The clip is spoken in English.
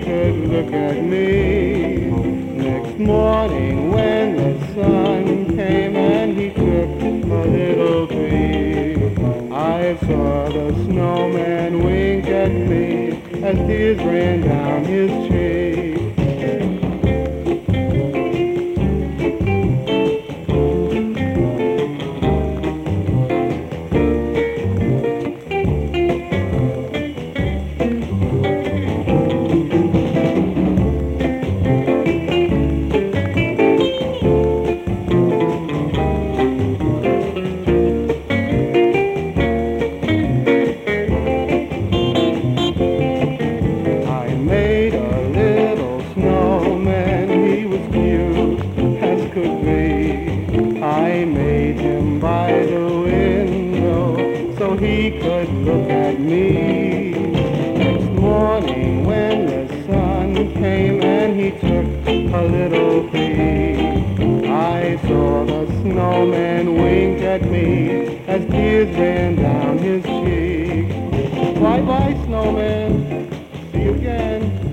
could look at me. Next morning when the sun came and he took a little peek, I saw the snowman wink at me as tears ran down his cheek. I made him by the window so he could look at me. Next morning when the sun came and he took a little peek, I saw the snowman wink at me as tears ran down his cheek. Bye-bye, snowman. See you again.